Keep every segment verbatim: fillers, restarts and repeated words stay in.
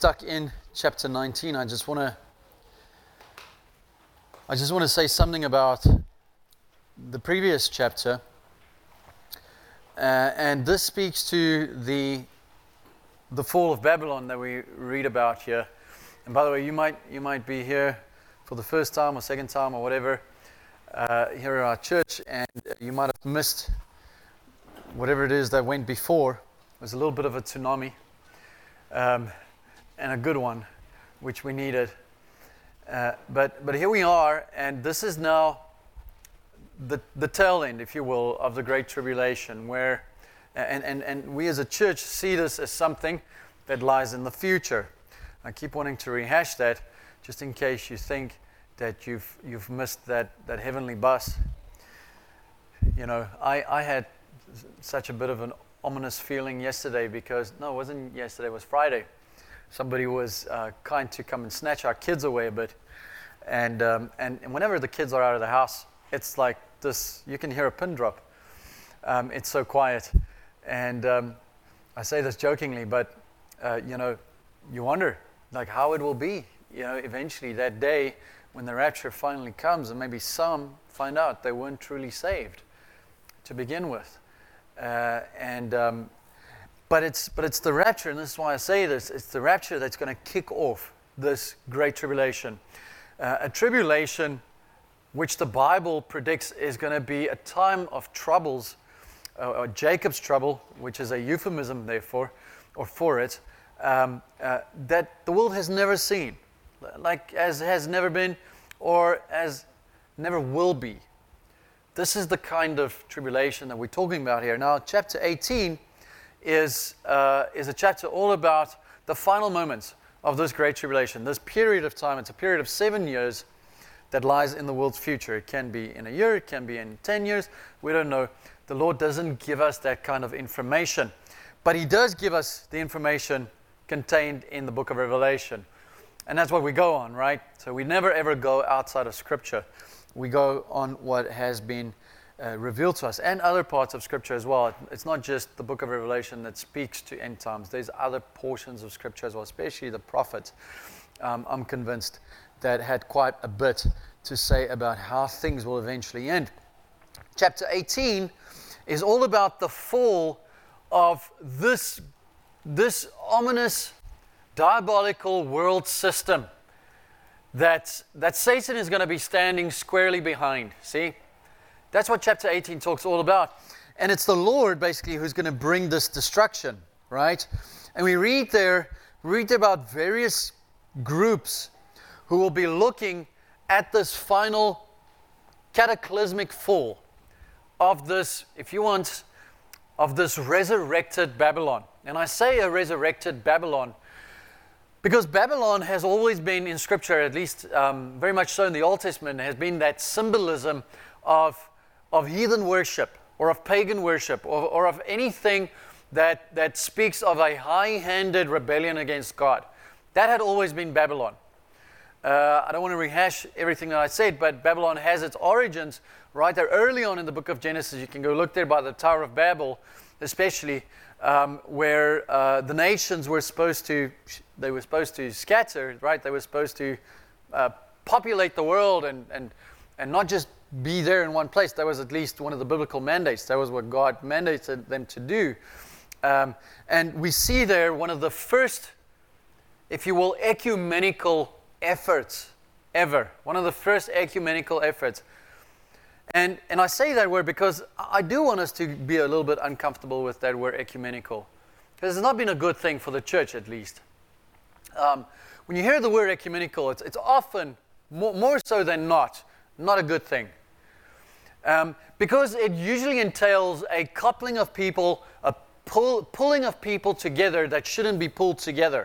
Stuck in chapter nineteen, I just want to I just want to say something about the previous chapter, uh, and this speaks to the the fall of Babylon that we read about here. And by the way, you might you might be here for the first time or second time or whatever uh, here at our church, and you might have missed whatever it is that went before. It was a little bit of a tsunami. Um, and a good one, which we needed. Uh, but but here we are, and this is now the the tail end, if you will, of the Great Tribulation, where, and, and, and we as a church see this as something that lies in the future. I keep wanting to rehash that, just in case you think that you've you've missed that, that heavenly bus. You know, I, I had such a bit of an ominous feeling yesterday because, no, it wasn't yesterday, it was Friday. Somebody was uh, kind to come and snatch our kids away a bit. And, um, and and whenever the kids are out of the house, it's like this, you can hear a pin drop. Um, it's so quiet. And um, I say this jokingly, but, uh, you know, you wonder, like, how it will be, you know, eventually that day when the rapture finally comes, and maybe some find out they weren't truly saved to begin with. Uh, and... Um, But it's but it's the rapture, and this is why I say this, it's the rapture that's going to kick off this great tribulation. Uh, a tribulation which the Bible predicts is going to be a time of troubles, uh, or Jacob's trouble, which is a euphemism therefore, or for it, um, uh, that the world has never seen, like as has never been, or as never will be. This is the kind of tribulation that we're talking about here. Now, chapter eighteen is uh, is a chapter all about the final moments of this great tribulation, this period of time. It's a period of seven years that lies in the world's future. It can be in a year, it can be in ten years, we don't know. The Lord doesn't give us that kind of information, but He does give us the information contained in the book of Revelation, and that's what we go on, right? So we never ever go outside of Scripture. We go on what has been Uh, revealed to us, and other parts of Scripture as well. It's not just the book of Revelation that speaks to end times. There's other portions of Scripture as well, especially the prophets, um, I'm convinced, that had quite a bit to say about how things will eventually end. Chapter eighteen is all about the fall of this, this ominous, diabolical world system that, that Satan is going to be standing squarely behind. See? That's what chapter eighteen talks all about. And it's the Lord, basically, who's going to bring this destruction, right? And we read there, we read about various groups who will be looking at this final cataclysmic fall of this, if you want, of this resurrected Babylon. And I say a resurrected Babylon because Babylon has always been in Scripture, at least um, very much so in the Old Testament, has been that symbolism of of heathen worship, or of pagan worship, or, or of anything that, that speaks of a high-handed rebellion against God. That had always been Babylon. Uh, I don't want to rehash everything that I said, but Babylon has its origins right there early on in the book of Genesis. You can go look there by the Tower of Babel, especially, um, where uh, the nations were supposed to, they were supposed to scatter, right? They were supposed to uh, populate the world and, and, and not just be there in one place. That was at least one of the biblical mandates. That was what God mandated them to do. Um, and we see there one of the first, if you will, ecumenical efforts ever. One of the first ecumenical efforts. And and I say that word because I do want us to be a little bit uncomfortable with that word ecumenical. Because it's not been a good thing for the church, at least. Um, when you hear the word ecumenical, it's, it's often, more, more so than not, not a good thing. Um, because it usually entails a coupling of people, a pull, pulling of people together that shouldn't be pulled together.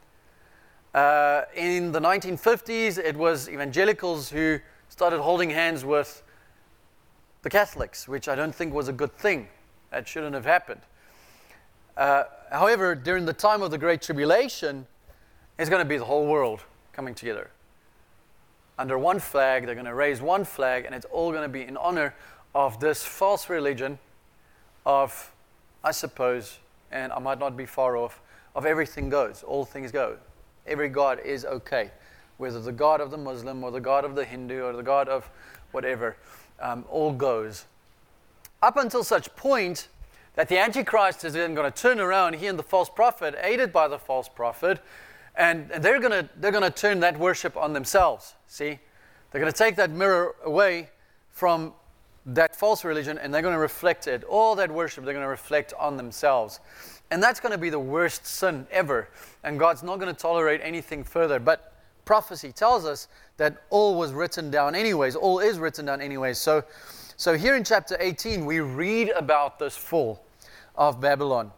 Uh, in the nineteen fifties, it was evangelicals who started holding hands with the Catholics, which I don't think was a good thing. That shouldn't have happened. Uh, however, during the time of the Great Tribulation, it's going to be the whole world coming together. Under one flag, they're going to raise one flag, and it's all going to be in honor of this false religion of, I suppose, and I might not be far off, of everything goes, all things go. every god is okay. Whether the god of the Muslim or the god of the Hindu or the god of whatever, um, all goes. Up until such point that the Antichrist is then going to turn around, he and the false prophet, aided by the false prophet, and, and they're going to they're going to turn that worship on themselves. See? They're going to take that mirror away from that false religion, and they're going to reflect it. All that worship, they're going to reflect on themselves. And that's going to be the worst sin ever. And God's not going to tolerate anything further. But prophecy tells us that all was written down anyways. All is written down anyways. So, so here in chapter eighteen, we read about this fall of Babylon.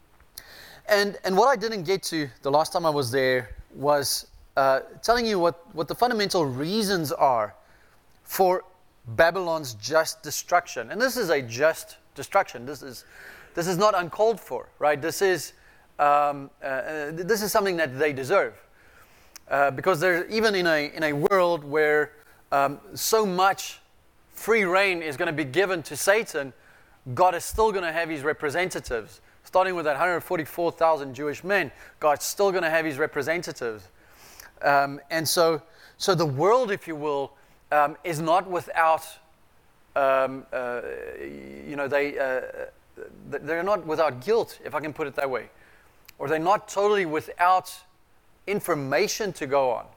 And, and what I didn't get to the last time I was there was uh, telling you what, what the fundamental reasons are for Babylon's just destruction. And this is a just destruction. This is this is not uncalled for, right? This is um, uh, this is something that they deserve, uh, because they're even in a in a world where um, so much free reign is going to be given to Satan. God is still going to have His representatives, starting with that one hundred forty-four thousand Jewish men. God's still going to have His representatives, um, and so so the world, if you will, Um, is not without, um, uh, you know, they, uh, they're not without guilt, if I can put it that way. Or they're not totally without information to go on,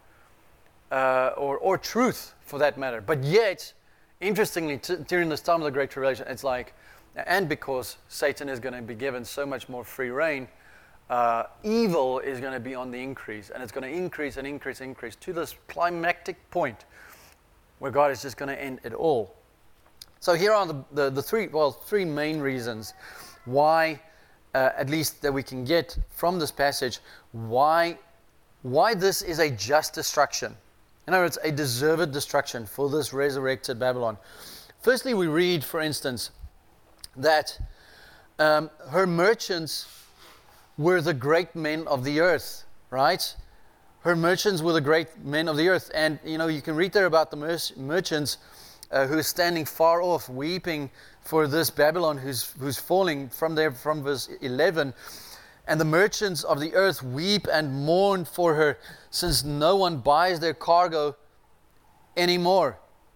uh, or, or truth for that matter. But yet, interestingly, t- during this time of the Great Tribulation, it's like, and because Satan is going to be given so much more free reign, uh, evil is going to be on the increase. And it's going to increase and increase and increase to this climactic point where God is just going to end it all. So here are the, the, the three, well, three main reasons why, uh, at least that we can get from this passage, why, why this is a just destruction. In other words, a deserved destruction for this resurrected Babylon. Firstly, we read, for instance, that um, her merchants were the great men of the earth, right? Her merchants were the great men of the earth. And, you know, you can read there about the mer- merchants uh, who are standing far off, weeping for this Babylon who's who's falling, from there, from verse eleven. And the merchants of the earth weep and mourn for her, since no one buys their cargo anymore.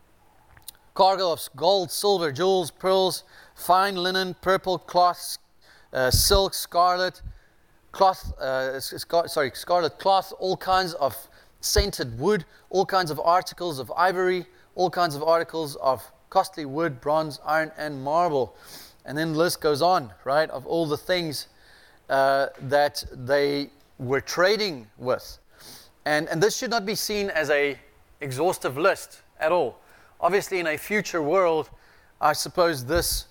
Cargo of gold, silver, jewels, pearls, fine linen, purple cloths, uh, silk, scarlet, cloth, uh, scar- sorry, scarlet cloth, all kinds of scented wood, all kinds of articles of ivory, all kinds of articles of costly wood, bronze, iron, and marble. And then the list goes on, right, of all the things uh, that they were trading with. And, and this should not be seen as a exhaustive list at all. Obviously, in a future world, I suppose this,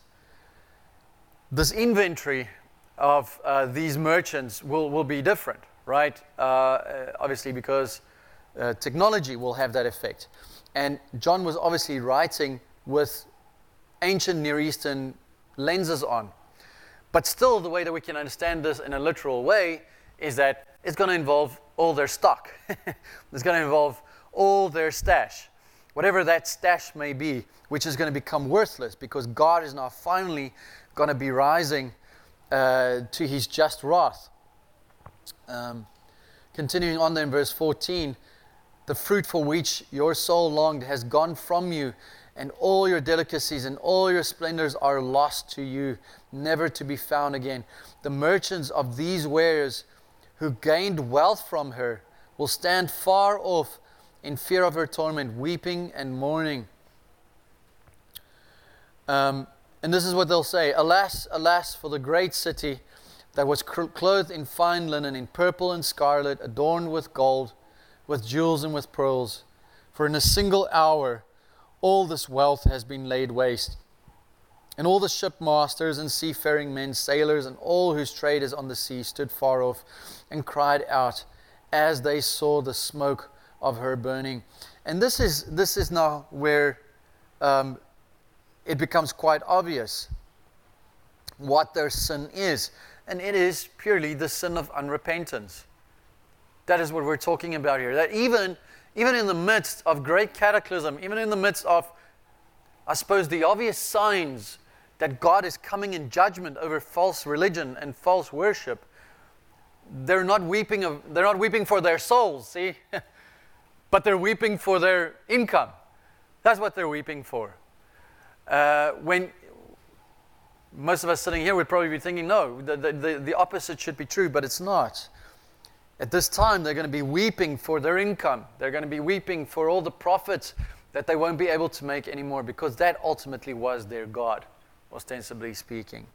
this inventory of uh, these merchants will, will be different, right? Uh, obviously, because uh, technology will have that effect. And John was obviously writing with ancient Near Eastern lenses on. But still, the way that we can understand this in a literal way is that it's going to involve all their stock. It's going to involve all their stash, whatever that stash may be, which is going to become worthless because God is now finally going to be rising Uh, to His just wrath. Um, continuing on there in verse fourteen, the fruit for which your soul longed has gone from you, and all your delicacies and all your splendors are lost to you, never to be found again. The merchants of these wares who gained wealth from her will stand far off in fear of her torment, weeping and mourning. Um, And this is what they'll say: Alas, alas, for the great city that was clothed in fine linen, in purple and scarlet, adorned with gold, with jewels and with pearls. For in a single hour all this wealth has been laid waste. And all the shipmasters and seafaring men, sailors, and all whose trade is on the sea stood far off and cried out as they saw the smoke of her burning. And this is this is now where um, it becomes quite obvious what their sin is. And it is purely the sin of unrepentance. That is what we're talking about here. That even, even in the midst of great cataclysm, even in the midst of, I suppose, the obvious signs that God is coming in judgment over false religion and false worship, they're not weeping of, they're not weeping for their souls, see? But they're weeping for their income. That's what they're weeping for. Uh, when most of us sitting here would probably be thinking, no, the, the, the opposite should be true, but it's not. At this time, they're going to be weeping for their income. They're going to be weeping for all the profits that they won't be able to make anymore, because that ultimately was their God, ostensibly speaking.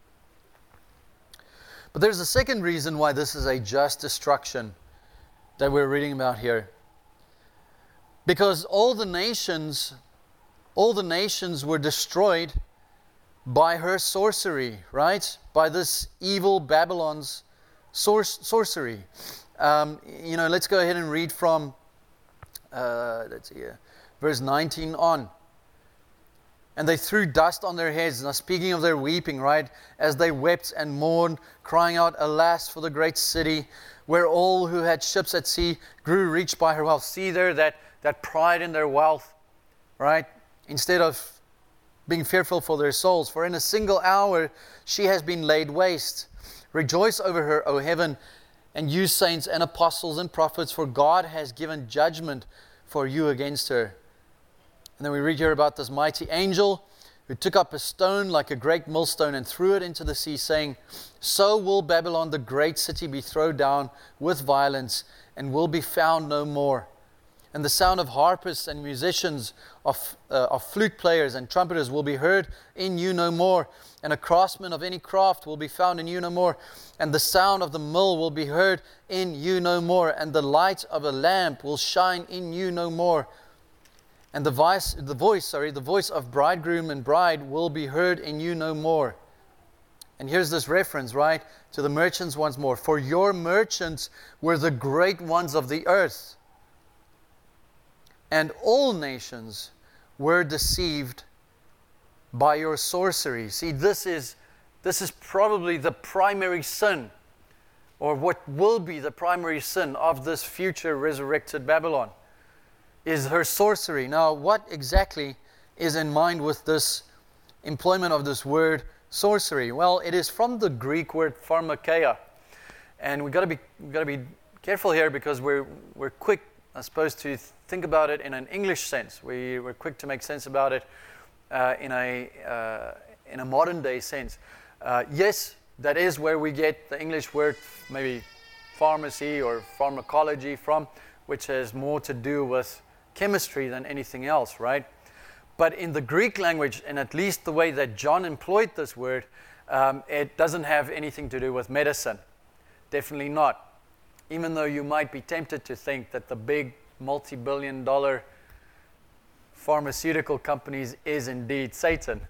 But there's a second reason why this is a just destruction that we're reading about here. Because all the nations, all the nations were destroyed by her sorcery, right? By this evil Babylon's sor- sorcery. Um, you know, let's go ahead and read from, uh, let's see here, verse nineteen on. And they threw dust on their heads. Now, speaking of their weeping, right? As they wept and mourned, crying out, alas, for the great city, where all who had ships at sea grew rich by her wealth. See there that, that pride in their wealth, right? Instead of being fearful for their souls. For in a single hour she has been laid waste. Rejoice over her, O heaven, and you saints and apostles and prophets, for God has given judgment for you against her. And then we read here about this mighty angel who took up a stone like a great millstone and threw it into the sea, saying, so will Babylon, the great city, be thrown down with violence and will be found no more. And the sound of harpists and musicians, of, uh, of flute players and trumpeters will be heard in you no more. And a craftsman of any craft will be found in you no more. And the sound of the mill will be heard in you no more. And the light of a lamp will shine in you no more. And the voice, the voice, sorry, the voice of bridegroom and bride will be heard in you no more. And here's this reference, right, to the merchants once more. For your merchants were the great ones of the earth, and all nations were deceived by your sorcery. See, this is this is probably the primary sin, or what will be the primary sin of this future resurrected Babylon, is her sorcery. Now, what exactly is in mind with this employment of this word sorcery? Well, it is from the Greek word pharmakeia, and we've got to be we've got to be careful here, because we're we're quick, I suppose, to think about it in an English sense. We we're quick to make sense about it uh, in a uh, in a modern day sense. Uh, yes, that is where we get the English word maybe pharmacy or pharmacology from, which has more to do with chemistry than anything else, right? But in the Greek language, and at least the way that John employed this word, um, it doesn't have anything to do with medicine. Definitely not. Even though you might be tempted to think that the big multi-billion dollar pharmaceutical companies is indeed Satan.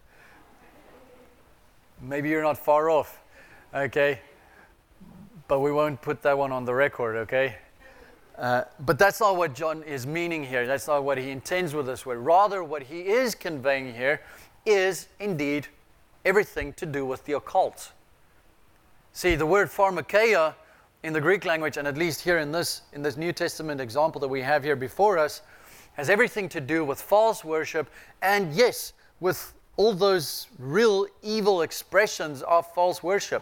Maybe you're not far off, okay? But we won't put that one on the record, okay? Uh, but that's not what John is meaning here. That's not what he intends with this word. Rather, what he is conveying here is indeed everything to do with the occult. See, the word pharmakeia in the Greek language, and at least here in this in this New Testament example that we have here before us, has everything to do with false worship, and yes, with all those real evil expressions of false worship.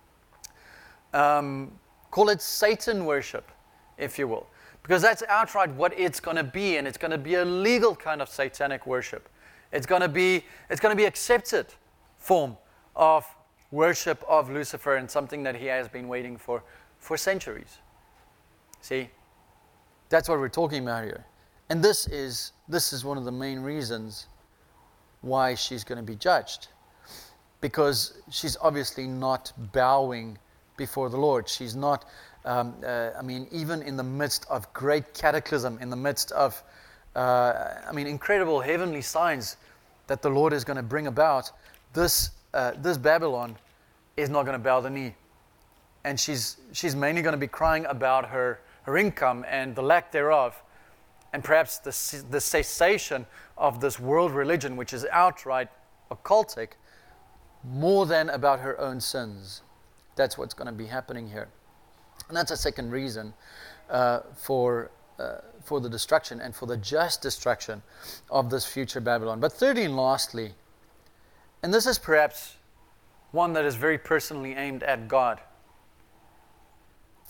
Um, call it Satan worship, if you will. Because that's outright what it's going to be, and it's going to be a legal kind of satanic worship. It's going to be it's going to be accepted form of worship of Lucifer, and something that he has been waiting for for centuries. See? That's what we're talking about here. And this is this is one of the main reasons why she's going to be judged. Because she's obviously not bowing before the Lord. She's not Um, uh, I mean, even in the midst of great cataclysm, in the midst of, uh, I mean, incredible heavenly signs that the Lord is going to bring about, this uh, this Babylon is not going to bow the knee. And she's she's mainly going to be crying about her, her income and the lack thereof, and perhaps the, the cessation of this world religion, which is outright occultic, more than about her own sins. That's what's going to be happening here. And that's a second reason uh, for uh, for the destruction and for the just destruction of this future Babylon. But thirdly and lastly, and this is perhaps one that is very personally aimed at God.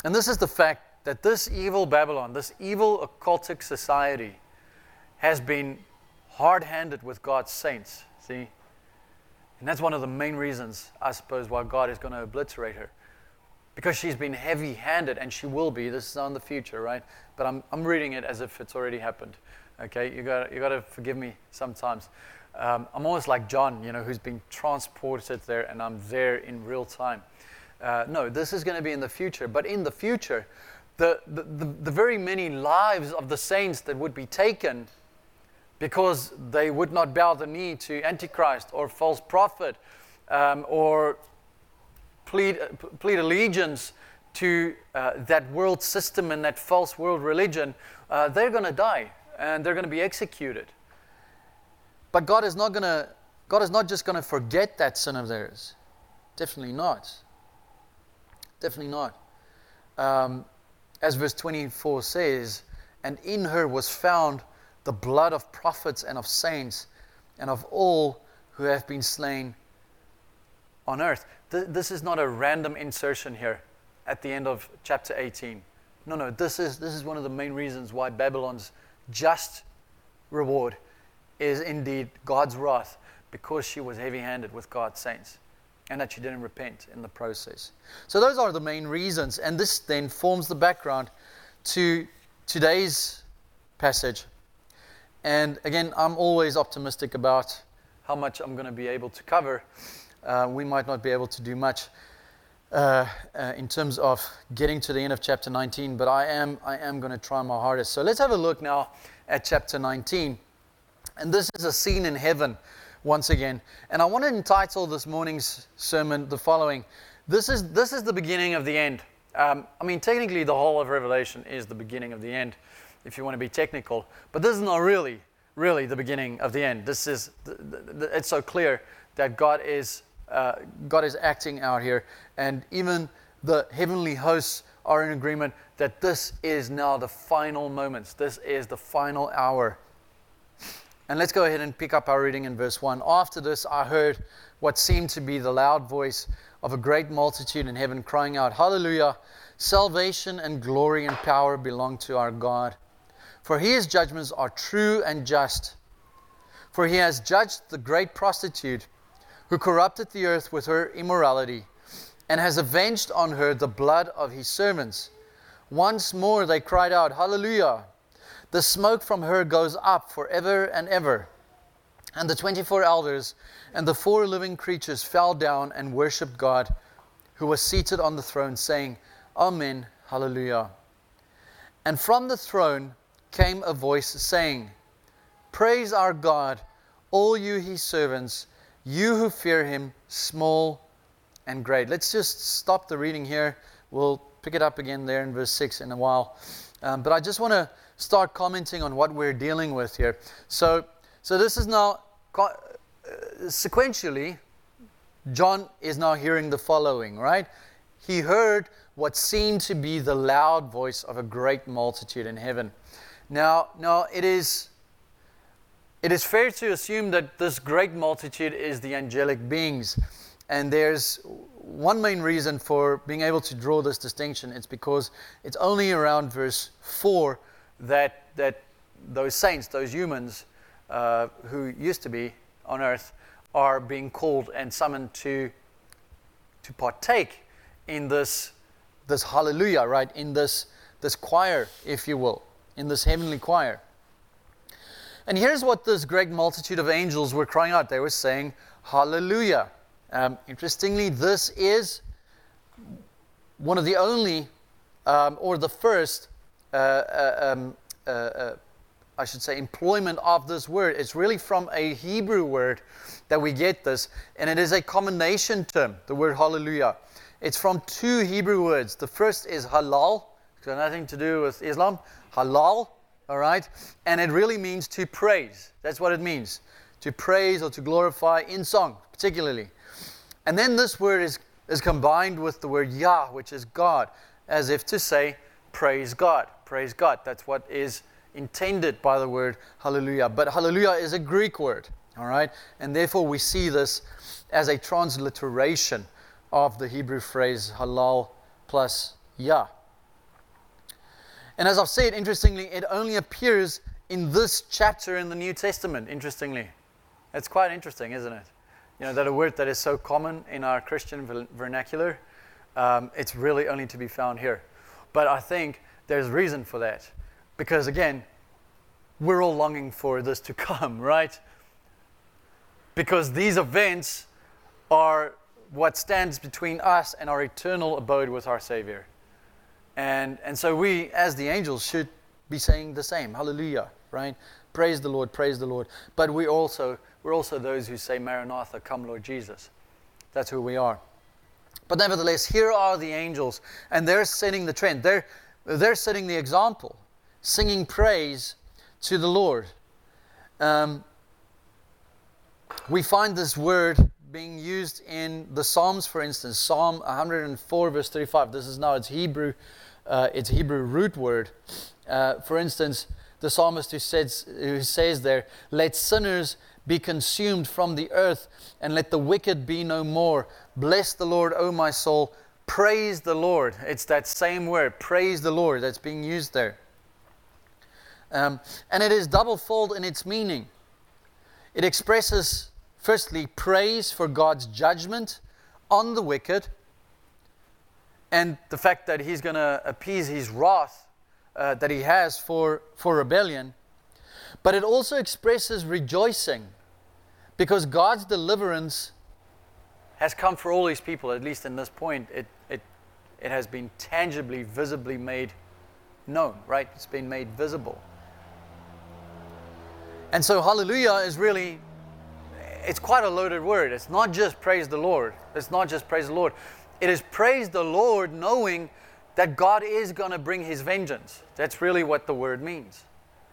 And this is the fact that this evil Babylon, this evil occultic society, has been hard-handed with God's saints, see? And that's one of the main reasons, I suppose, why God is going to obliterate her. Because she's been heavy-handed, and she will be. This is on the future, right? But I'm I'm reading it as if it's already happened. Okay, you got you got to forgive me sometimes. Um, I'm almost like John, you know, who's been transported there, and I'm there in real time. Uh, no, this is going to be in the future. But in the future, the, the the the very many lives of the saints that would be taken because they would not bow the knee to Antichrist or false prophet, um, or Plead, plead allegiance to uh, that world system and that false world religion, uh, they're going to die and they're going to be executed. But God is not going to. God is not just going to forget that sin of theirs. Definitely not. Definitely not. Um, as verse twenty-four says, and in her was found the blood of prophets and of saints and of all who have been slain on earth. This is not a random insertion here at the end of chapter eighteen. No, no, this is this is one of the main reasons why Babylon's just reward is indeed God's wrath, because she was heavy-handed with God's saints and that she didn't repent in the process. So those are the main reasons, and this then forms the background to today's passage. And again, I'm always optimistic about how much I'm going to be able to cover. Uh, we might not be able to do much uh, uh, in terms of getting to the end of chapter nineteen, but I am I am going to try my hardest. So let's have a look now at chapter nineteen. And this is a scene in heaven once again. And I want to entitle this morning's sermon the following. This is this is the beginning of the end. Um, I mean, technically the whole of Revelation is the beginning of the end, if you want to be technical. But this is not really, really the beginning of the end. This is, the, the, the, it's so clear that God is Uh, God is acting out here, and even the heavenly hosts are in agreement that this is now the final moments. This is the final hour. And let's go ahead and pick up our reading in verse one. After this, I heard what seemed to be the loud voice of a great multitude in heaven crying out, Hallelujah! Salvation and glory and power belong to our God. For His judgments are true and just. For He has judged the great prostitute who corrupted the earth with her immorality, and has avenged on her the blood of His servants. Once more they cried out, Hallelujah! The smoke from her goes up forever and ever. And the twenty-four elders and the four living creatures fell down and worshipped God, who was seated on the throne, saying, Amen, Hallelujah. And from the throne came a voice saying, Praise our God, all you His servants, you who fear Him, small and great. Let's just stop the reading here. We'll pick it up again there in verse six in a while. Um, but I just want to start commenting on what we're dealing with here. So, so this is now, uh, sequentially, John is now hearing the following, right? He heard what seemed to be the loud voice of a great multitude in heaven. Now, now it is... It is fair to assume that this great multitude is the angelic beings. And there's one main reason for being able to draw this distinction. It's because it's only around verse four that that those saints, those humans uh, who used to be on earth, are being called and summoned to to partake in this this hallelujah, right? In this this choir, if you will, in this heavenly choir. And here's what this great multitude of angels were crying out. They were saying, Hallelujah. Um, interestingly, this is one of the only, um, or the first, uh, uh, um, uh, uh, I should say, employment of this word. It's really from a Hebrew word that we get this, and it is a combination term, the word Hallelujah. It's from two Hebrew words. The first is halal, it's got nothing to do with Islam, halal. All right? And it really means to praise. That's what it means. To praise or to glorify in song, particularly. And then this word is, is combined with the word Yah, which is God, as if to say, praise God. Praise God. That's what is intended by the word hallelujah. But hallelujah is a Greek word. All right? And therefore we see this as a transliteration of the Hebrew phrase halal plus Yah. And as I've said, interestingly, it only appears in this chapter in the New Testament, interestingly. It's quite interesting, isn't it? You know, that a word that is so common in our Christian vernacular, um, it's really only to be found here. But I think there's reason for that. Because again, we're all longing for this to come, right? Because these events are what stands between us and our eternal abode with our Savior. And and so we, as the angels, should be saying the same. Hallelujah, right? Praise the Lord, praise the Lord. But we also, we're also those who say, Maranatha, come Lord Jesus. That's who we are. But nevertheless, here are the angels, and they're setting the trend. They're, they're setting the example, singing praise to the Lord. Um, we find this word being used in the Psalms, for instance. Psalm one hundred four, verse thirty-five. This is now its Hebrew, uh, its Hebrew root word. Uh, for instance, the psalmist who says, who says there, let sinners be consumed from the earth, and let the wicked be no more. Bless the Lord, O my soul. Praise the Lord. It's that same word, praise the Lord, that's being used there. Um, and it is double-fold in its meaning. It expresses, firstly, praise for God's judgment on the wicked, and the fact that He's going to appease His wrath uh, that He has for, for rebellion. But it also expresses rejoicing, because God's deliverance has come for all His people. At least in this point, it it it has been tangibly, visibly made known, right? It's been made visible. And so hallelujah is really, it's quite a loaded word. It's not just praise the Lord. It's not just praise the Lord. It is praise the Lord knowing that God is going to bring His vengeance. That's really what the word means.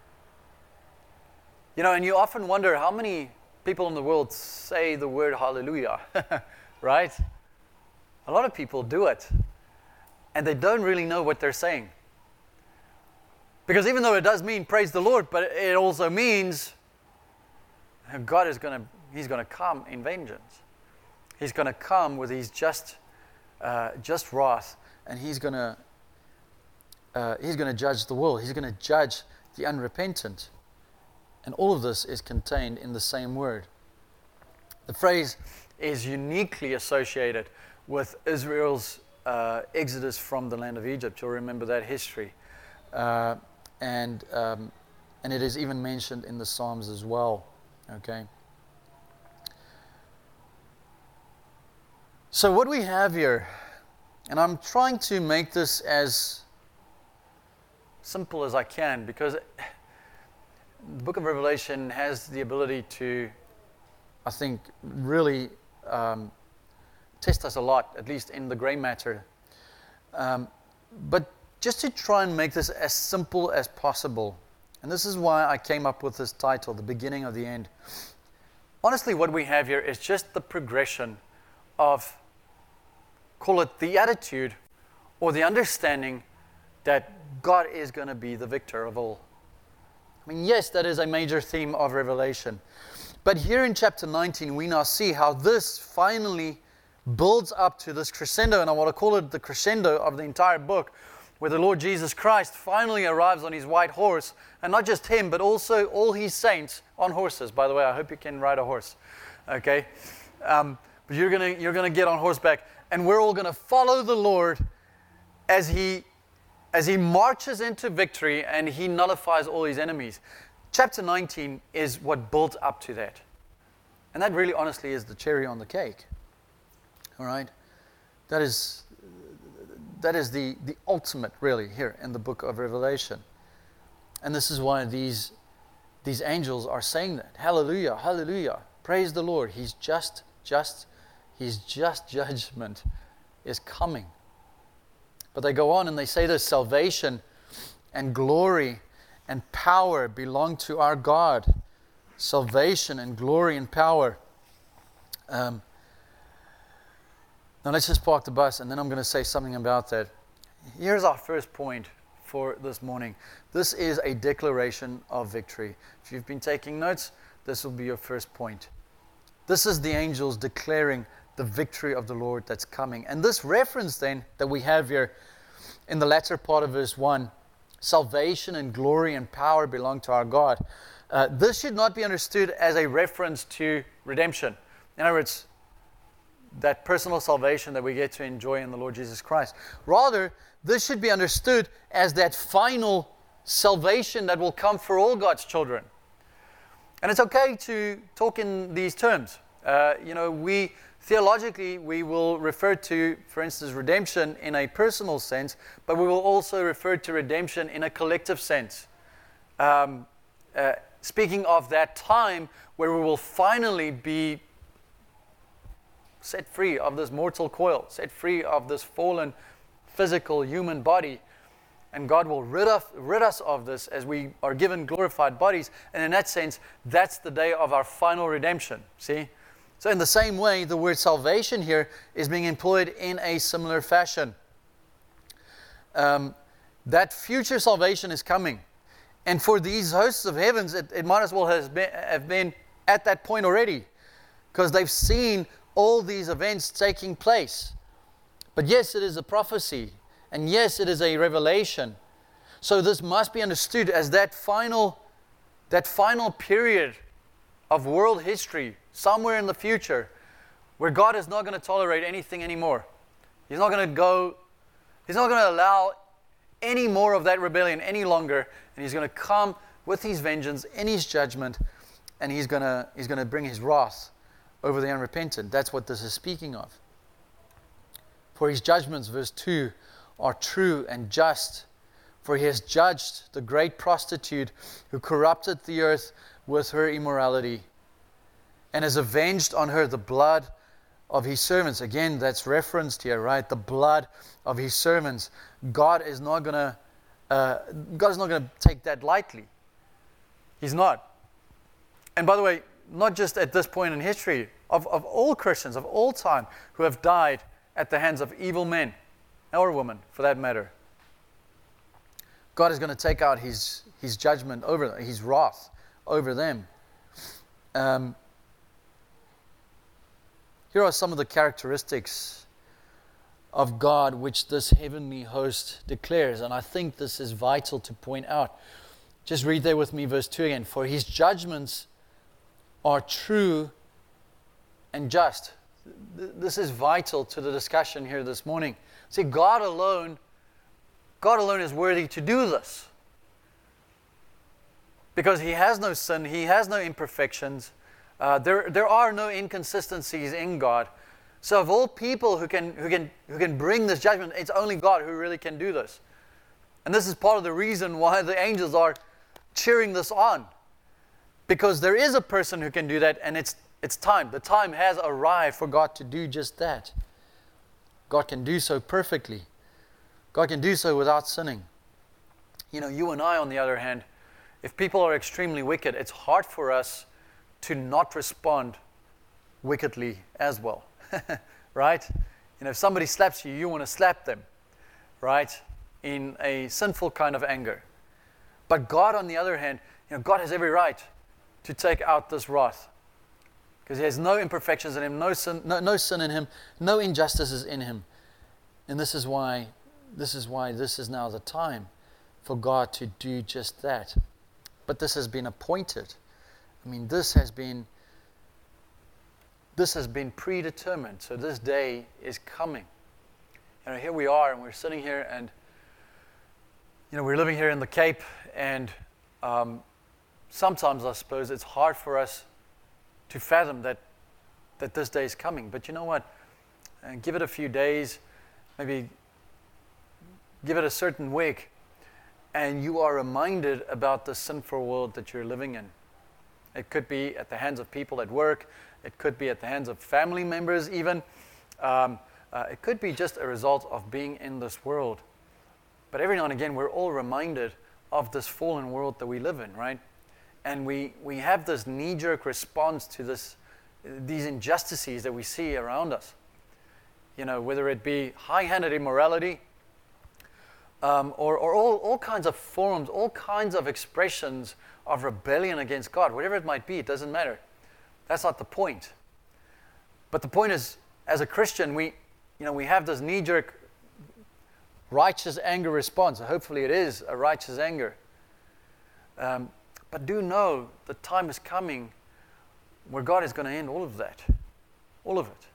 You know, and you often wonder how many people in the world say the word hallelujah, right? A lot of people do it, and they don't really know what they're saying. Because even though it does mean praise the Lord, but it also means God is going to, He's going to come in vengeance. He's going to come with His just, uh, just wrath, and He's going to, uh, He's going to judge the world. He's going to judge the unrepentant. And all of this is contained in the same word. The phrase is uniquely associated with Israel's uh, exodus from the land of Egypt. You'll remember that history. Uh, and um, and it is even mentioned in the Psalms as well. Okay. So what we have here, and I'm trying to make this as simple as I can, because the book of Revelation has the ability to, I think, really um, test us a lot, at least in the gray matter. Um, but just to try and make this as simple as possible, and this is why I came up with this title, The Beginning of the End. Honestly, what we have here is just the progression of, call it the attitude or the understanding that God is going to be the victor of all. I mean, yes, that is a major theme of Revelation. But here in chapter nineteen, we now see how this finally builds up to this crescendo, and I want to call it the crescendo of the entire book, where the Lord Jesus Christ finally arrives on His white horse, and not just Him, but also all His saints on horses. By the way, I hope you can ride a horse, okay? Um, but you're gonna you're gonna get on horseback, and we're all gonna follow the Lord as He as He marches into victory and He nullifies all His enemies. Chapter nineteen is what builds up to that. And that really honestly is the cherry on the cake. All right? That is, that is the, the ultimate, really, here in the book of Revelation. And this is why these, these angels are saying that. Hallelujah, hallelujah. Praise the Lord. He's just, just, His just judgment is coming. But they go on and they say this: salvation and glory and power belong to our God. Salvation and glory and power. Um, now let's just park the bus, and then I'm going to say something about that. Here's our first point for this morning. This is a declaration of victory. If you've been taking notes, this will be your first point. This is the angels declaring the victory of the Lord that's coming. And this reference then that we have here in the latter part of verse one salvation and glory and power belong to our God. Uh, this should not be understood as a reference to redemption. In other words, that personal salvation that we get to enjoy in the Lord Jesus Christ. Rather, this should be understood as that final salvation that will come for all God's children. And it's okay to talk in these terms. Uh, you know, we theologically, we will refer to, for instance, redemption in a personal sense, but we will also refer to redemption in a collective sense. Um, uh, speaking of that time where we will finally be set free of this mortal coil, set free of this fallen physical human body, and God will rid, of, rid us of this as we are given glorified bodies. And in that sense, that's the day of our final redemption. See? So in the same way, the word salvation here is being employed in a similar fashion. Um, that future salvation is coming. And for these hosts of heavens, it, it might as well has been, have been at that point already, because they've seen all these events taking place. But yes, it is a prophecy. And yes, it is a revelation. So this must be understood as that final, that final period of world history, somewhere in the future, where God is not going to tolerate anything anymore. He's not going to go, He's not going to allow any more of that rebellion any longer. And He's going to come with His vengeance in His judgment, and He's going to, He's going to bring His wrath over the unrepentant. That's what this is speaking of. For His judgments, verse two, are true and just, for He has judged the great prostitute who corrupted the earth with her immorality, and has avenged on her the blood of His servants. Again, that's referenced here, right? The blood of His servants. God is not going to uh, God is not going to take that lightly. He's not. And by the way, not just at this point in history, of, of all Christians, of all time, who have died at the hands of evil men, or women, for that matter. God is going to take out His, his judgment over them, His wrath over them. Um, here are some of the characteristics of God which this heavenly host declares, and I think this is vital to point out. Just read there with me verse two again. For His judgments are true and just. This is vital to the discussion here this morning. See, God alone, God alone is worthy to do this. Because He has no sin, He has no imperfections. Uh, there, there are no inconsistencies in God. So of all people who can, who can, who can bring this judgment, it's only God who really can do this. And this is part of the reason why the angels are cheering this on. Because there is a person who can do that, and it's it's time. The time has arrived for God to do just that. God can do so perfectly. God can do so without sinning. You know, you and I, on the other hand, if people are extremely wicked, it's hard for us to not respond wickedly as well. Right? You know, if somebody slaps you, you want to slap them. Right? In a sinful kind of anger. But God, on the other hand, you know, God has every right to take out this wrath. Because He has no imperfections in Him, no sin, no, no sin in Him, no injustices in Him. And this is why, this is why this is now the time for God to do just that. But this has been appointed. I mean, this has been, this has been predetermined. So this day is coming. You know, here we are, and we're sitting here, and you know, we're living here in the Cape, and um, sometimes I suppose it's hard for us to fathom that that this day is coming. But you know what? Uh, give it a few days, maybe give it a certain week, and you are reminded about the sinful world that you're living in. It could be at the hands of people at work. It could be at the hands of family members even. Um, uh, it could be just a result of being in this world. But every now and again, we're all reminded of this fallen world that we live in, right? And we, we have this knee-jerk response to this, these injustices that we see around us. You know, whether it be high-handed immorality, um, or, or all, all kinds of forms, all kinds of expressions of rebellion against God. Whatever it might be, it doesn't matter. That's not the point. But the point is, as a Christian, we, you know, we have this knee-jerk righteous anger response. Hopefully it is a righteous anger. Um, but do know the time is coming where God is going to end all of that. All of it.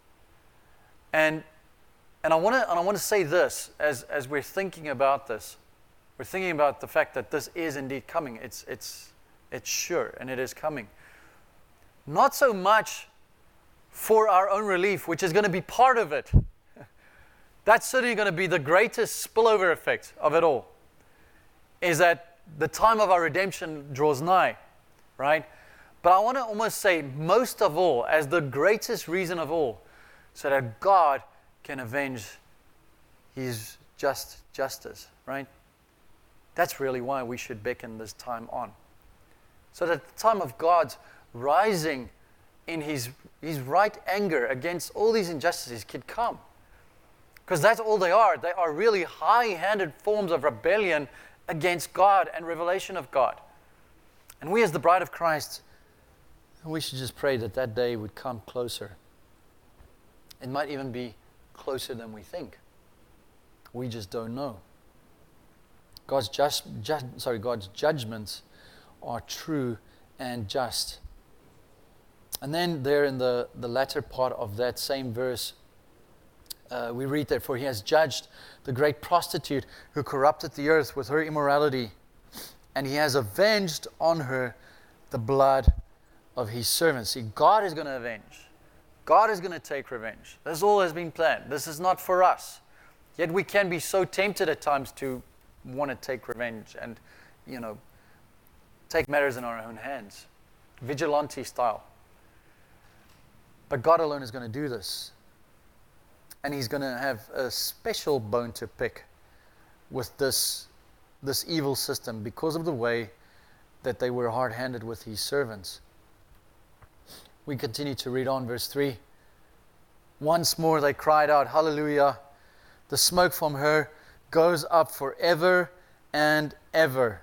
And and I want to and I want to say this as, as we're thinking about this. We're thinking about the fact that this is indeed coming. It's it's it's sure, and it is coming. Not so much for our own relief, which is going to be part of it. That's certainly going to be the greatest spillover effect of it all, is that the time of our redemption draws nigh, right? But I want to almost say most of all, as the greatest reason of all, so that God can avenge His just justice, right? That's really why we should beckon this time on. So that the time of God's rising in His, his right anger against all these injustices can come. Because that's all they are. They are really high-handed forms of rebellion against God and revelation of God. And we as the bride of Christ, we should just pray that that day would come closer. It might even be closer than we think. We just don't know. God's just, just sorry, God's judgments are true and just. And then there in the, the latter part of that same verse, uh, we read that, for He has judged the great prostitute who corrupted the earth with her immorality, and He has avenged on her the blood of His servants. See, God is going to avenge. God is going to take revenge. This all has been planned. This is not for us. Yet we can be so tempted at times to want to take revenge and, you know, take matters in our own hands. Vigilante style. But God alone is going to do this. And He's going to have a special bone to pick with this, this evil system because of the way that they were hard-handed with His servants. We continue to read on, verse three. Once more they cried out, Hallelujah! The smoke from her goes up forever and ever.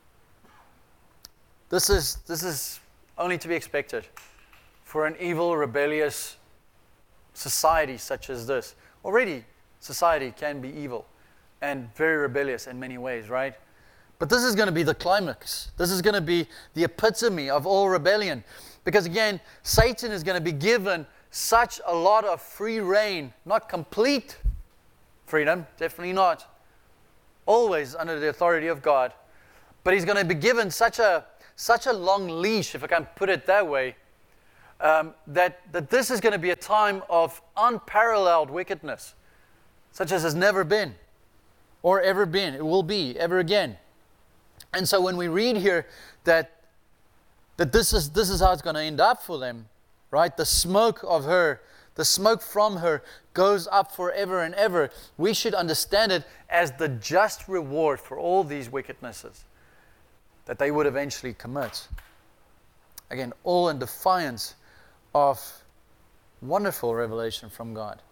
This is, this is only to be expected for an evil, rebellious society such as this. Already, society can be evil and very rebellious in many ways, right? But this is going to be the climax. This is going to be the epitome of all rebellion. Because again, Satan is going to be given such a lot of free reign, not complete freedom, definitely not. Always under the authority of God. But he's going to be given such a such a long leash, if I can put it that way, um, that, that this is going to be a time of unparalleled wickedness, such as has never been, or ever been, it will be, ever again. And so when we read here that that this is this is how it's going to end up for them, right? The smoke of her, the smoke from her goes up forever and ever. We should understand it as the just reward for all these wickednesses that they would eventually commit. Again, all in defiance of wonderful revelation from God.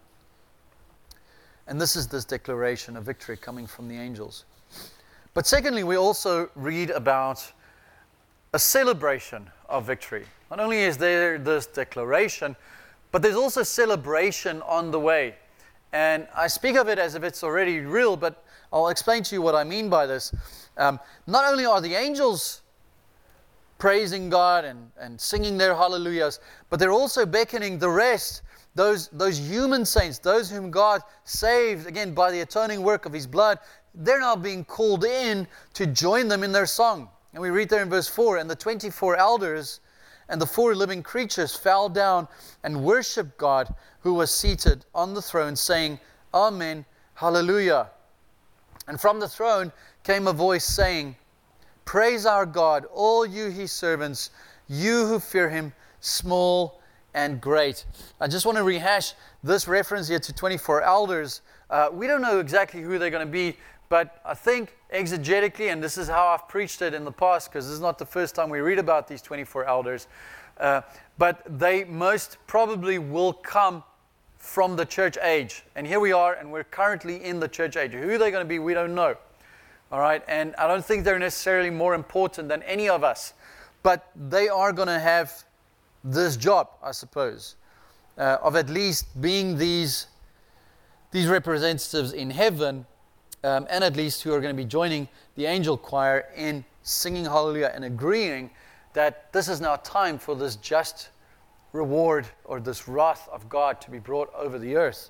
And this is this declaration of victory coming from the angels. But secondly, we also read about a celebration of victory. Not only is there this declaration, but there's also celebration on the way. And I speak of it as if it's already real, but I'll explain to you what I mean by this. Um, not only are the angels praising God and, and singing their hallelujahs, but they're also beckoning the rest, those, those human saints, those whom God saved, again, by the atoning work of His blood. They're now being called in to join them in their song. And we read there in verse four, and the twenty-four elders and the four living creatures fell down and worshiped God who was seated on the throne, saying, Amen, hallelujah. And from the throne came a voice saying, Praise our God, all you His servants, you who fear Him, small and great. I just want to rehash this reference here to twenty-four elders. Uh, we don't know exactly who they're going to be, but I think exegetically, and this is how I've preached it in the past, because this is not the first time we read about these twenty-four elders, uh, but they most probably will come from the church age. And here we are, and we're currently in the church age. Who they're going to be, we don't know. All right, and I don't think they're necessarily more important than any of us, but they are going to have this job, I suppose, uh, of at least being these, these representatives in heaven um, and at least who are going to be joining the angel choir in singing hallelujah and agreeing that this is now time for this just reward or this wrath of God to be brought over the earth.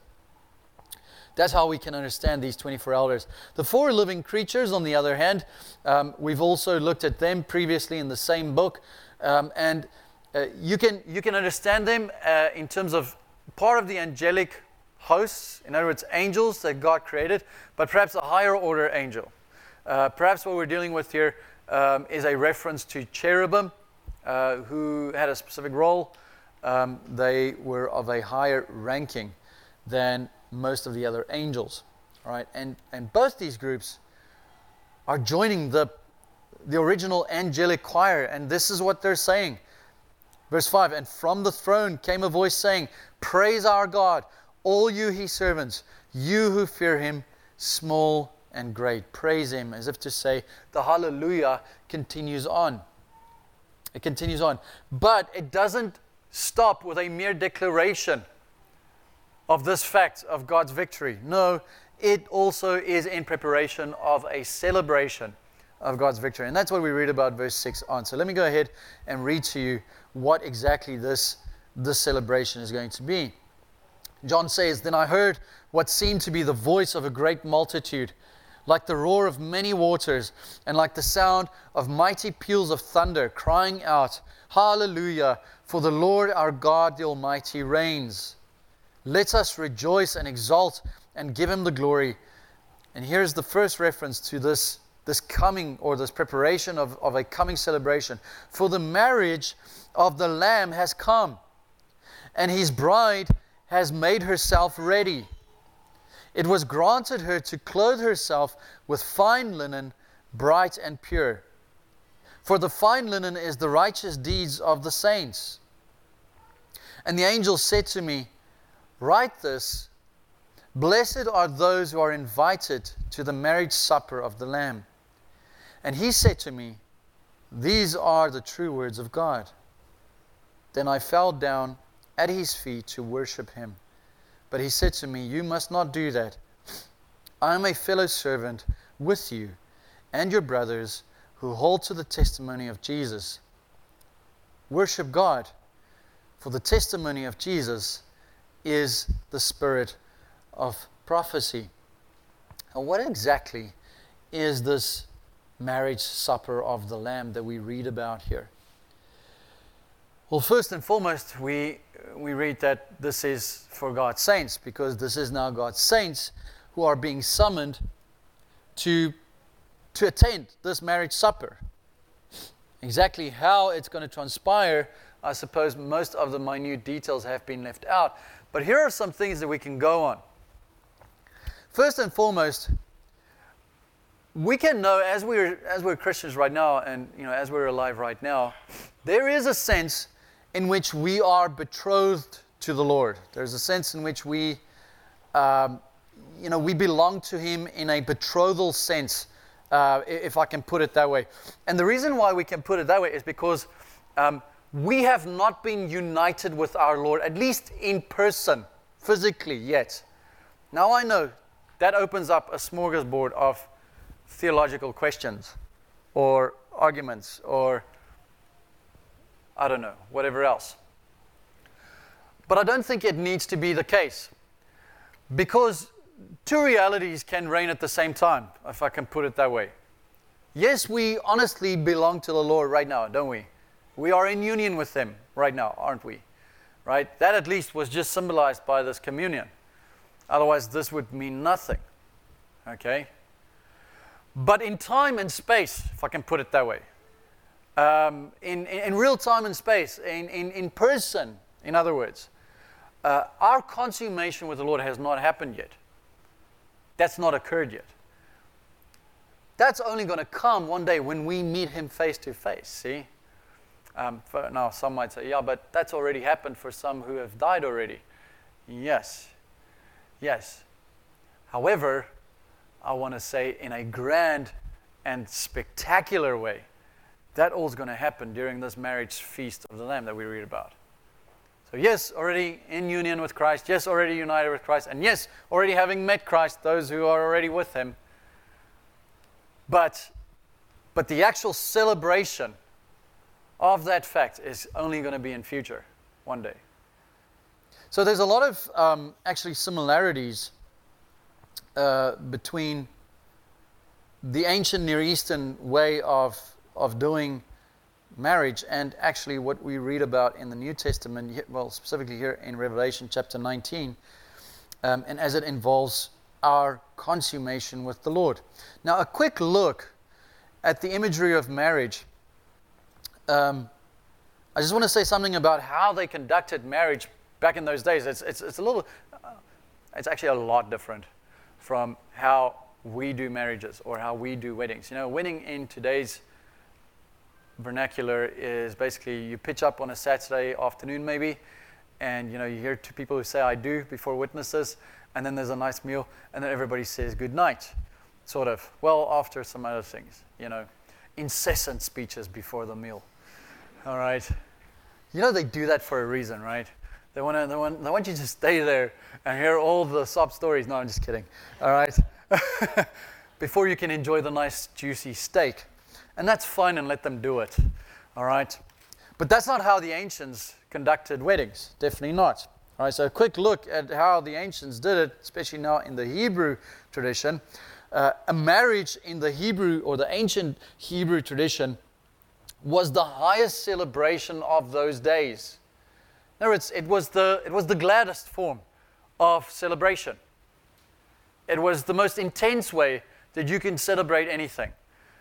That's how we can understand these twenty-four elders. The four living creatures, on the other hand, um, we've also looked at them previously in the same book, um, and uh, you can you can understand them uh, in terms of part of the angelic hosts, in other words, angels that God created, but perhaps a higher order angel. Uh, perhaps what we're dealing with here um, is a reference to cherubim, uh, who had a specific role. Um, they were of a higher ranking than most of the other angels, all right? And and both these groups are joining the the original angelic choir, and this is what they're saying. Verse five, and from the throne came a voice saying, praise our God, all you his servants, you who fear him, small and great. Praise him, as if to say, the hallelujah continues on. It continues on. But it doesn't stop with a mere declaration of this fact of God's victory. No, it also is in preparation of a celebration of God's victory. And that's what we read about verse six on. So let me go ahead and read to you what exactly this, this celebration is going to be. John says, then I heard what seemed to be the voice of a great multitude, like the roar of many waters, and like the sound of mighty peals of thunder, crying out, hallelujah, for the Lord our God the Almighty reigns. Let us rejoice and exult and give him the glory. And here's the first reference to this, this coming or this preparation of, of a coming celebration. For the marriage of the Lamb has come, and his bride has made herself ready. It was granted her to clothe herself with fine linen, bright and pure. For the fine linen is the righteous deeds of the saints. And the angel said to me, write this, blessed are those who are invited to the marriage supper of the Lamb. And he said to me, these are the true words of God. Then I fell down at his feet to worship him. But he said to me, you must not do that. I am a fellow servant with you and your brothers who hold to the testimony of Jesus. Worship God, for the testimony of Jesus is the spirit of prophecy. And what exactly is this marriage supper of the Lamb that we read about here? Well, first and foremost, we we read that this is for God's saints, because this is now God's saints who are being summoned to to attend this marriage supper. Exactly how it's going to transpire, I suppose most of the minute details have been left out. But here are some things that we can go on. First and foremost, we can know as we're as we're Christians right now, and you know as we're alive right now, there is a sense in which we are betrothed to the Lord. There's a sense in which we, um, you know, we belong to Him in a betrothal sense, uh, if I can put it that way. And the reason why we can put it that way is because um, we have not been united with our Lord, at least in person, physically yet. Now I know that opens up a smorgasbord of theological questions or arguments or I don't know, whatever else. But I don't think it needs to be the case, because two realities can reign at the same time, if I can put it that way. Yes, we honestly belong to the Lord right now, don't we? We are in union with Him right now, aren't we? Right? That at least was just symbolized by this communion. Otherwise, this would mean nothing. Okay? But in time and space, if I can put it that way, Um, in, in, in real time and space, in, in, in person, in other words, uh, our consummation with the Lord has not happened yet. That's not occurred yet. That's only going to come one day when we meet Him face to face, see? Um, for, now, some might say, yeah, but that's already happened for some who have died already. Yes. Yes. However, I want to say in a grand and spectacular way, that all's going to happen during this marriage feast of the Lamb that we read about. So yes, already in union with Christ. Yes, already united with Christ. And yes, already having met Christ, those who are already with Him. But, but the actual celebration of that fact is only going to be in future, one day. So there's a lot of um, actually similarities uh, between the ancient Near Eastern way of of doing marriage and actually what we read about in the New Testament, well, specifically here in Revelation chapter nineteen, um, and as it involves our consummation with the Lord. Now, a quick look at the imagery of marriage. Um, I just want to say something about how they conducted marriage back in those days. It's it's it's a little, uh, it's actually a lot different from how we do marriages or how we do weddings. You know, wedding in today's vernacular is basically you pitch up on a Saturday afternoon maybe, and you know you hear two people who say I do before witnesses, and then there's a nice meal, and then everybody says good night, sort of. Well, after some other things, you know, incessant speeches before the meal. All right, you know they do that for a reason, right? They want to, they want, they want you to stay there and hear all the sob stories. No, I'm just kidding. All right, before you can enjoy the nice juicy steak. And that's fine, and let them do it, all right? But that's not how the ancients conducted weddings, definitely not. All right, so a quick look at how the ancients did it, especially now in the Hebrew tradition. Uh, a marriage in the Hebrew or the ancient Hebrew tradition was the highest celebration of those days. In other words, it was the, it was the gladdest form of celebration. It was the most intense way that you can celebrate anything.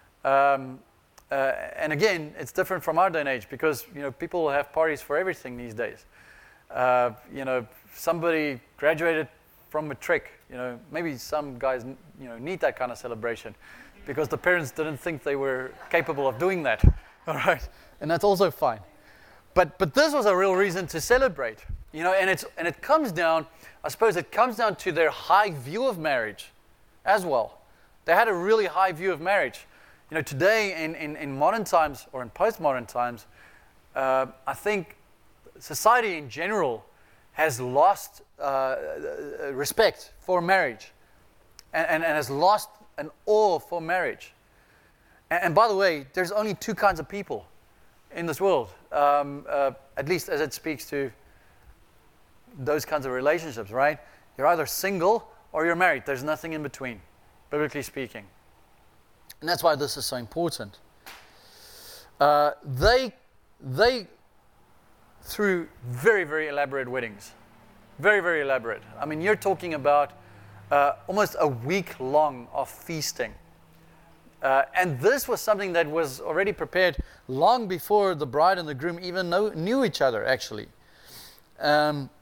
Um, uh, and again, it's different from our day and age because, you know, people have parties for everything these days. Uh, you know, somebody graduated from matric, you know, maybe some guys, you know, need that kind of celebration because the parents didn't think they were capable of doing that, all right? And that's also fine. But but this was a real reason to celebrate, you know, and it's and it comes down, I suppose it comes down to their high view of marriage as well. They had a really high view of marriage. You know, today in, in, in modern times or in postmodern times, uh, I think society in general has lost uh, respect for marriage and, and, and has lost an awe for marriage. And, and by the way, there's only two kinds of people in this world, um, uh, at least as it speaks to those kinds of relationships, right? You're either single or you're married. There's nothing in between, biblically speaking. And that's why this is so important. Uh, they, they threw very, very elaborate weddings. Very, very elaborate. I mean, you're talking about uh, almost a week long of feasting. Uh, and this was something that was already prepared long before the bride and the groom even know, knew each other, actually. Um,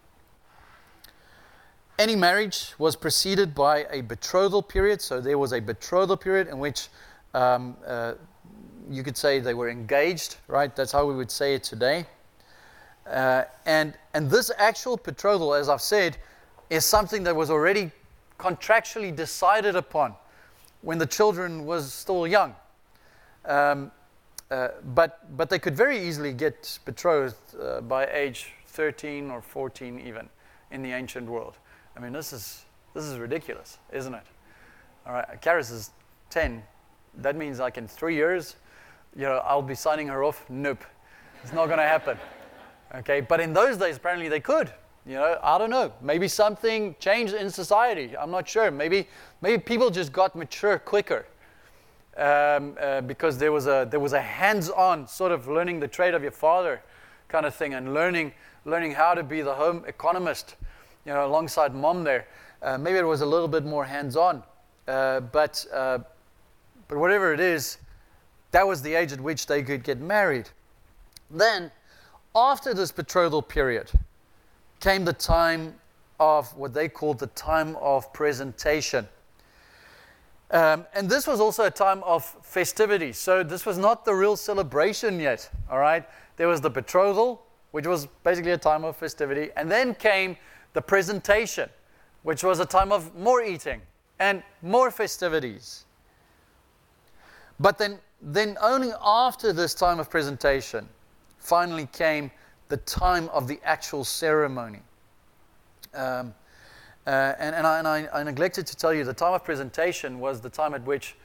Any marriage was preceded by a betrothal period. So there was a betrothal period in which um, uh, you could say they were engaged, right? That's how we would say it today. Uh, and, and this actual betrothal, as I've said, is something that was already contractually decided upon when the children was still young. Um, uh, but, but they could very easily get betrothed uh, by age thirteen or fourteen even in the ancient world. I mean, this is this is ridiculous, isn't it? All right, Karis is ten. That means like in three years, you know, I'll be signing her off. Nope, it's not going to happen. Okay, but in those days, apparently they could. You know, I don't know. Maybe something changed in society. I'm not sure. Maybe maybe people just got mature quicker um, uh, because there was a there was a hands-on sort of learning the trade of your father kind of thing, and learning learning how to be the home economist. You know, alongside mom there. Uh, maybe it was a little bit more hands-on. Uh, but uh, but whatever it is, that was the age at which they could get married. Then, after this betrothal period, came the time of what they called the time of presentation. Um, and this was also a time of festivity. So this was not the real celebration yet, all right? There was the betrothal, which was basically a time of festivity. And then came the presentation, which was a time of more eating and more festivities. But then, then only after this time of presentation, finally came the time of the actual ceremony. Um, uh, and and, I, and I, I neglected to tell you, the time of presentation was the time at which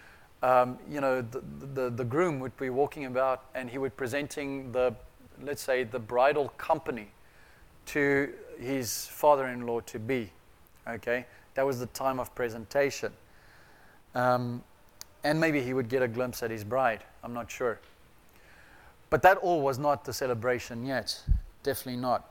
um, you know, the, the, the groom would be walking about and he would presenting the, let's say, the bridal company to his father-in-law to be. Okay, that was the time of presentation. Um, and maybe he would get a glimpse at his bride. I'm not sure. But that all was not the celebration yet. Definitely not.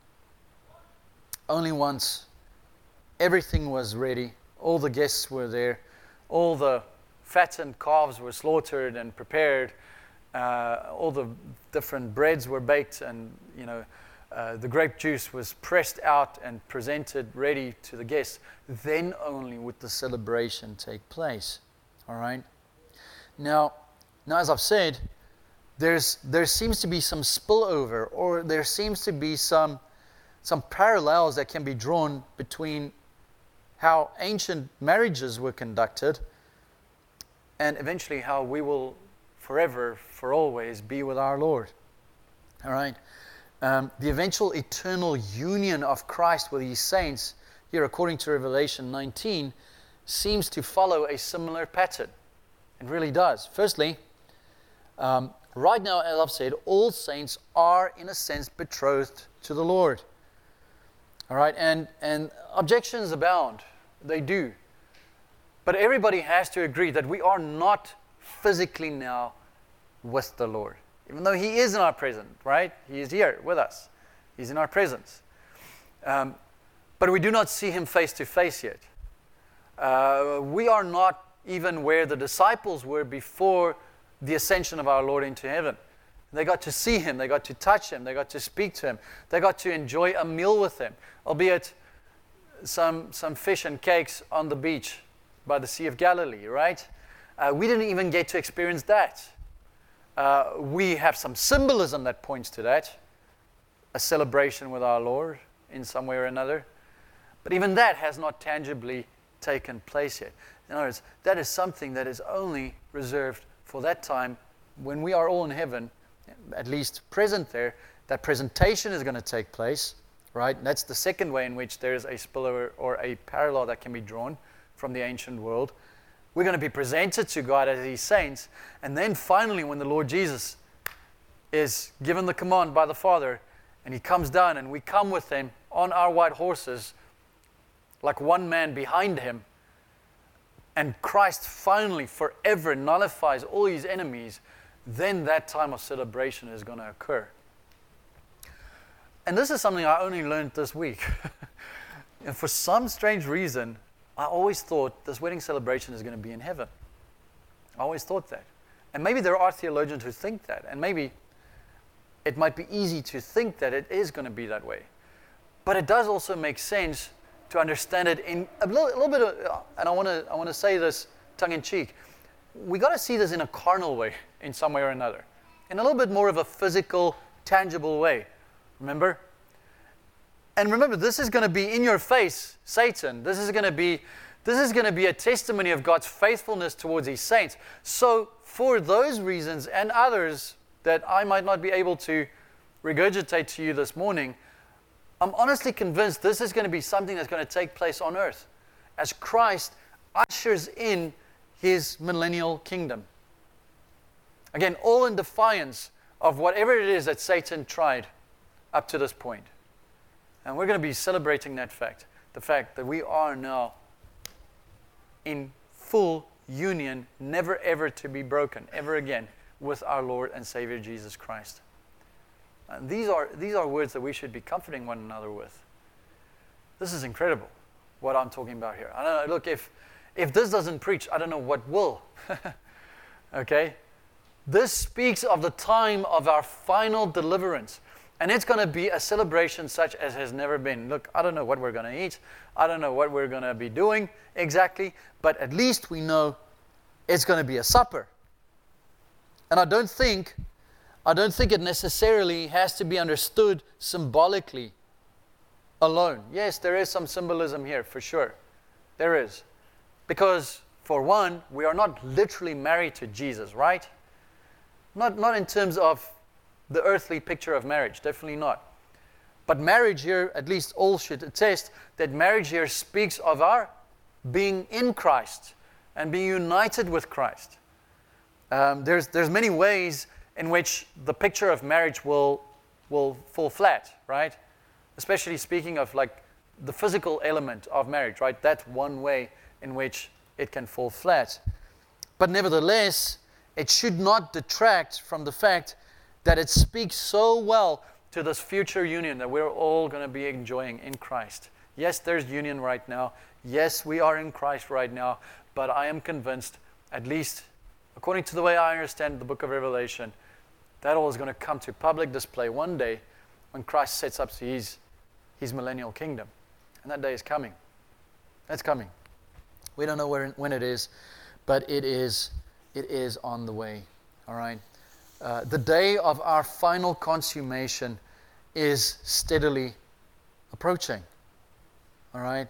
Only once everything was ready, all the guests were there, all the fattened calves were slaughtered and prepared, uh, all the different breads were baked, and you know, uh, the grape juice was pressed out and presented ready to the guests. Then only would the celebration take place. All right. Now, now as I've said, there's there seems to be some spillover, or there seems to be some some parallels that can be drawn between how ancient marriages were conducted and eventually how we will forever, for always, be with our Lord. All right. Um, the eventual eternal union of Christ with his saints, here according to Revelation nineteen, seems to follow a similar pattern. It really does. Firstly, um, right now, as I've said, all saints are, in a sense, betrothed to the Lord. All right, and, and objections abound. They do. But everybody has to agree that we are not physically now with the Lord. Even though he is in our presence, right? He is here with us. He's in our presence. Um, but we do not see him face to face yet. Uh, we are not even where the disciples were before the ascension of our Lord into heaven. They got to see him, they got to touch him, they got to speak to him, they got to enjoy a meal with him, albeit some, some fish and cakes on the beach by the Sea of Galilee, right? Uh, we didn't even get to experience that. Uh, we have some symbolism that points to that, a celebration with our Lord in some way or another. But even that has not tangibly taken place yet. In other words, that is something that is only reserved for that time when we are all in heaven, at least present there. That presentation is going to take place, right? That's the second way in which there is a spillover or a parallel that can be drawn from the ancient world. We're going to be presented to God as his saints, and then finally when the Lord Jesus is given the command by the Father and he comes down and we come with him on our white horses like one man behind him, and Christ finally forever nullifies all his enemies, then that time of celebration is going to occur. And this is something I only learned this week. And for some strange reason, I always thought this wedding celebration is going to be in heaven. I always thought that. And maybe there are theologians who think that. And maybe it might be easy to think that it is going to be that way. But it does also make sense to understand it in a little, a little bit of, and I want to I want to say this tongue-in-cheek, we got to see this in a carnal way, in some way or another, in a little bit more of a physical, tangible way. Remember? And remember, this is going to be in your face, Satan. This is going to be, this is going to be a testimony of God's faithfulness towards his saints. So, for those reasons and others that I might not be able to regurgitate to you this morning, I'm honestly convinced this is going to be something that's going to take place on earth as Christ ushers in his millennial kingdom. Again, all in defiance of whatever it is that Satan tried up to this point. And we're going to be celebrating that fact, the fact that we are now in full union, never ever to be broken, ever again, with our Lord and Savior Jesus Christ. And these are these are words that we should be comforting one another with. This is incredible, what I'm talking about here. I don't know, look, if if this doesn't preach, I don't know what will. Okay? This speaks of the time of our final deliverance. And it's going to be a celebration such as has never been. Look, I don't know what we're going to eat. I don't know what we're going to be doing exactly. But at least we know it's going to be a supper. And I don't think, I don't think it necessarily has to be understood symbolically alone. Yes, there is some symbolism here, for sure. There is. Because, for one, we are not literally married to Jesus, right? Not, not in terms of the earthly picture of marriage, definitely not. But marriage here, at least all should attest, that marriage here speaks of our being in Christ and being united with Christ. Um, there's, there's many ways in which the picture of marriage will, will fall flat, right? Especially speaking of like the physical element of marriage, right? That's one way in which it can fall flat. But nevertheless, it should not detract from the fact that it speaks so well to this future union that we're all going to be enjoying in Christ. Yes, there's union right now. Yes, we are in Christ right now. But I am convinced, at least according to the way I understand the book of Revelation, that all is going to come to public display one day when Christ sets up his, his millennial kingdom. And that day is coming. That's coming. We don't know where, when it is, but it is, it is on the way. All right? Uh, the day of our final consummation is steadily approaching. All right?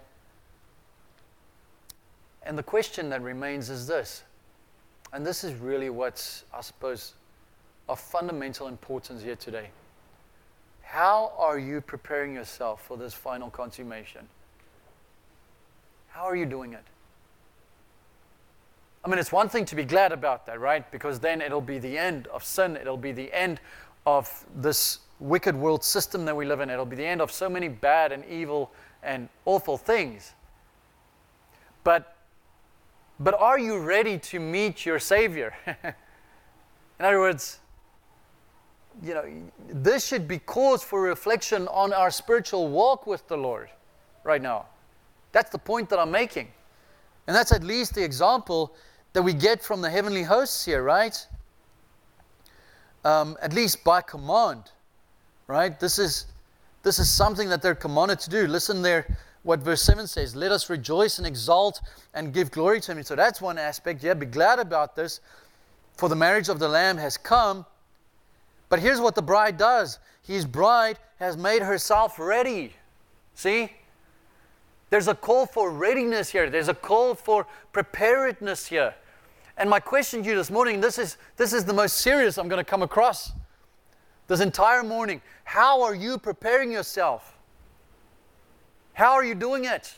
And the question that remains is this, and this is really what's, I suppose, of fundamental importance here today. How are you preparing yourself for this final consummation? How are you doing it? I mean, it's one thing to be glad about that, right? Because then it'll be the end of sin. It'll be the end of this wicked world system that we live in. It'll be the end of so many bad and evil and awful things. But, but are you ready to meet your Savior? In other words, you know, this should be cause for reflection on our spiritual walk with the Lord right now. That's the point that I'm making. And that's at least the example that we get from the heavenly hosts here, right? Um, at least by command, right? This is, this is something that they're commanded to do. Listen there, what verse seven says. Let us rejoice and exalt and give glory to Him. So that's one aspect. Yeah, be glad about this, for the marriage of the Lamb has come. But here's what the bride does. His bride has made herself ready. See? There's a call for readiness here. There's a call for preparedness here. And my question to you this morning, this is, this is the most serious I'm going to come across this entire morning. How are you preparing yourself? How are you doing it?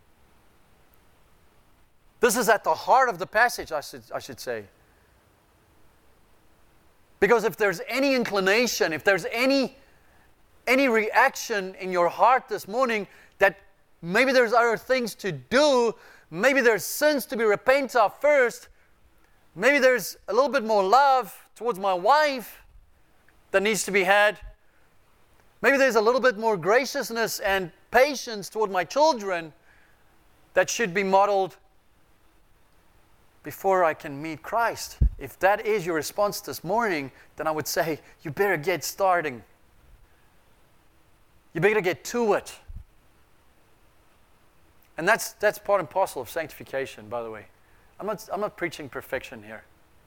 This is at the heart of the passage, I should, I should say. Because if there's any inclination, if there's any, any reaction in your heart this morning that maybe there's other things to do, maybe there's sins to be repented of first, maybe there's a little bit more love towards my wife that needs to be had, maybe there's a little bit more graciousness and patience toward my children that should be modeled before I can meet Christ. If that is your response this morning, then I would say you better get starting. You better get to it. And that's that's part and parcel of sanctification, by the way. I'm not I'm not preaching perfection here.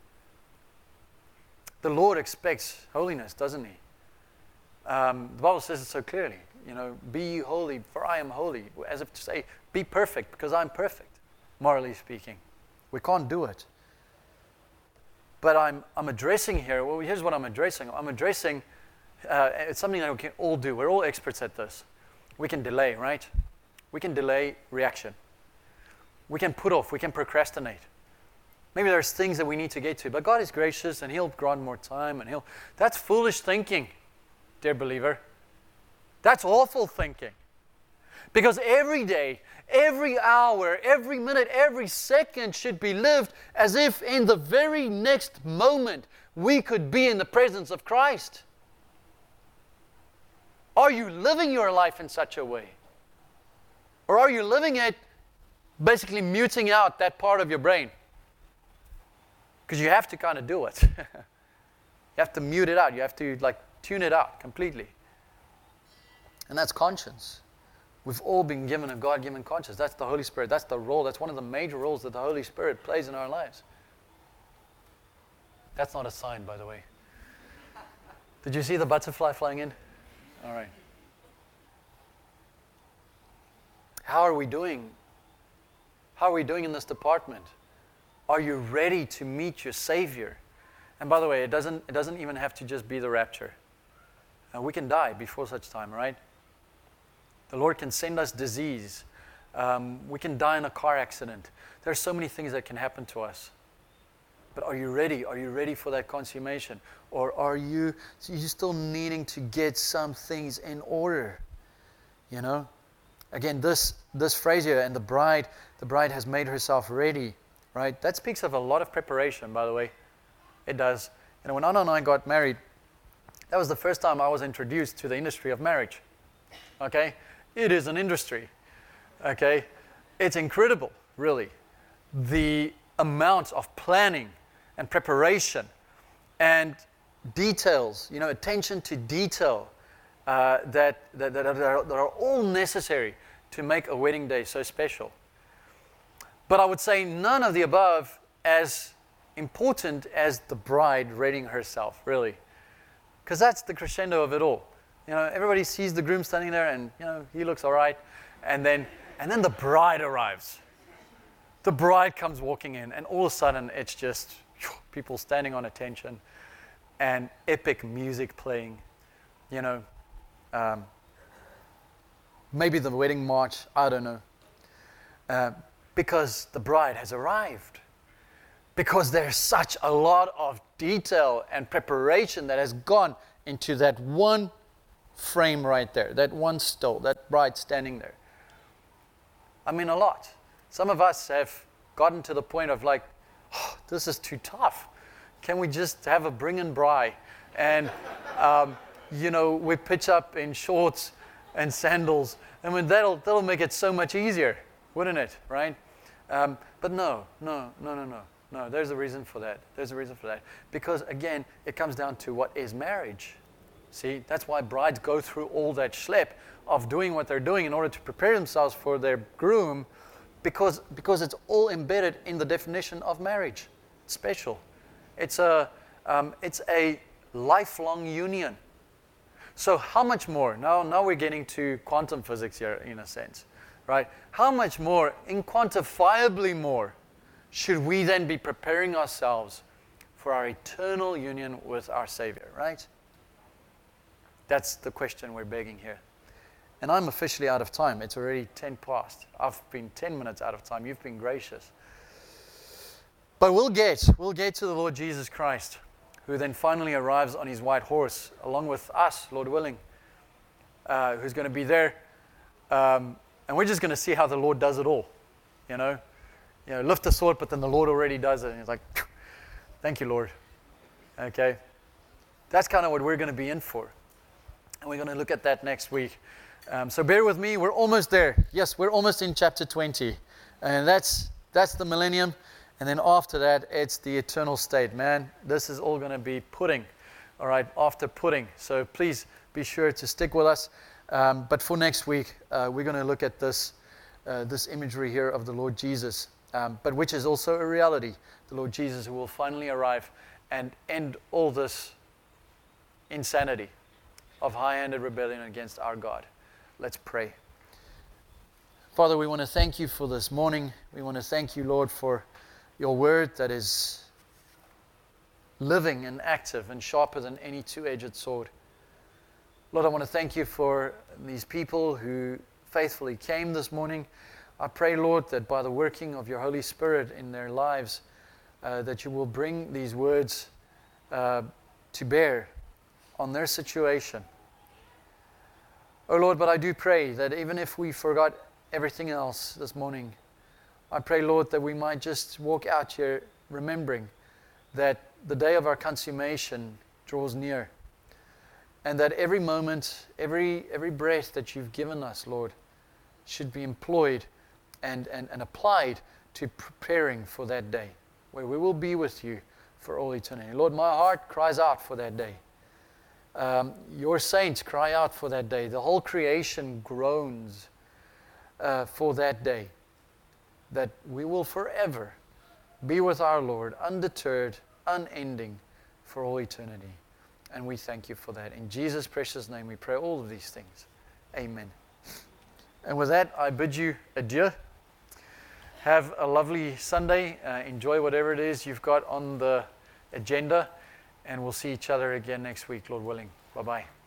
The Lord expects holiness, doesn't He? Um, the Bible says it so clearly. You know, be ye holy, for I am holy. As if to say, be perfect, because I'm perfect, morally speaking. We can't do it. But I'm I'm addressing here, well, here's what I'm addressing. I'm addressing, uh, it's something that we can all do. We're all experts at this. We can delay, right? We can delay reaction. We can put off. We can procrastinate. Maybe there's things that we need to get to. But God is gracious and He'll grant more time. And He'll. That's foolish thinking, dear believer. That's awful thinking. Because every day, every hour, every minute, every second should be lived as if in the very next moment we could be in the presence of Christ. Are you living your life in such a way? Or are you living it basically muting out that part of your brain? Because you have to kind of do it. You have to mute it out. You have to like tune it out completely. And that's conscience. We've all been given a God-given conscience. That's the Holy Spirit. That's the role. That's one of the major roles that the Holy Spirit plays in our lives. That's not a sign, by the way. Did you see the butterfly flying in? All right. How are we doing? How are we doing in this department? Are you ready to meet your Savior? And by the way, it doesn't, it doesn't even have to just be the rapture. Uh, we can die before such time, right? The Lord can send us disease. Um, we can die in a car accident. There are so many things that can happen to us. But are you ready? Are you ready for that consummation? Or are you, so you're still needing to get some things in order? You know? Again, this this phrase here, and the bride, the bride has made herself ready, right? That speaks of a lot of preparation, by the way. It does. You know, when Anna and I got married, that was the first time I was introduced to the industry of marriage. Okay? It is an industry. Okay? It's incredible, really. The amount of planning and preparation and details, you know, attention to detail uh, that, that, that, are, that are all necessary to make a wedding day so special. But I would say none of the above as important as the bride readying herself, really. Because that's the crescendo of it all. You know, everybody sees the groom standing there and, you know, he looks all right. And then, and then the bride arrives. The bride comes walking in, and all of a sudden it's just whew, people standing on attention and epic music playing, you know. Um, maybe the wedding march, I don't know. Uh, because the bride has arrived. Because there's such a lot of detail and preparation that has gone into that one frame right there, that one stole, that bride standing there. I mean, a lot. Some of us have gotten to the point of like, oh, this is too tough. Can we just have a bring and bri? And, um, you know, we pitch up in shorts and sandals. I mean, that'll, that'll make it so much easier, wouldn't it, right? Um, but no, no, no, no, no. No, there's a reason for that. There's a reason for that. Because, again, it comes down to what is marriage. See, that's why brides go through all that schlep of doing what they're doing in order to prepare themselves for their groom, because, because it's all embedded in the definition of marriage. It's special. It's a, um, it's a lifelong union. So how much more? Now, now we're getting to quantum physics here, in a sense, right? How much more, inquantifiably more, should we then be preparing ourselves for our eternal union with our Savior, right? That's the question we're begging here. And I'm officially out of time. It's already ten past. I've been ten minutes out of time. You've been gracious. But we'll get, we'll get to the Lord Jesus Christ, who then finally arrives on his white horse, along with us, Lord willing, uh, who's going to be there. Um, and we're just going to see how the Lord does it all, you know. You know, lift the sword, but then the Lord already does it. And he's like, thank you, Lord. Okay? That's kind of what we're going to be in for. And we're going to look at that next week. Um, so bear with me. We're almost there. Yes, we're almost in chapter twenty. And that's that's the millennium. And then after that, it's the eternal state. Man, this is all going to be pudding. All right, after pudding. So please be sure to stick with us. Um, but for next week, uh, we're going to look at this, uh, this imagery here of the Lord Jesus. Um, but which is also a reality, the Lord Jesus who will finally arrive and end all this insanity of high-handed rebellion against our God. Let's pray. Father, we want to thank you for this morning. We want to thank you, Lord, for your word that is living and active and sharper than any two-edged sword. Lord, I want to thank you for these people who faithfully came this morning. I pray, Lord, that by the working of your Holy Spirit in their lives, uh, that you will bring these words uh, to bear on their situation. Oh, Lord, but I do pray that even if we forgot everything else this morning, I pray, Lord, that we might just walk out here remembering that the day of our consummation draws near, and that every moment, every, every breath that you've given us, Lord, should be employed And, and, and applied to preparing for that day where we will be with you for all eternity. Lord, my heart cries out for that day. Um, your saints cry out for that day. The whole creation groans uh, for that day, that we will forever be with our Lord, undeterred, unending, for all eternity. And we thank you for that. In Jesus' precious name we pray all of these things. Amen. And with that, I bid you adieu. Have a lovely Sunday. Uh, enjoy whatever it is you've got on the agenda. And we'll see each other again next week, Lord willing. Bye-bye.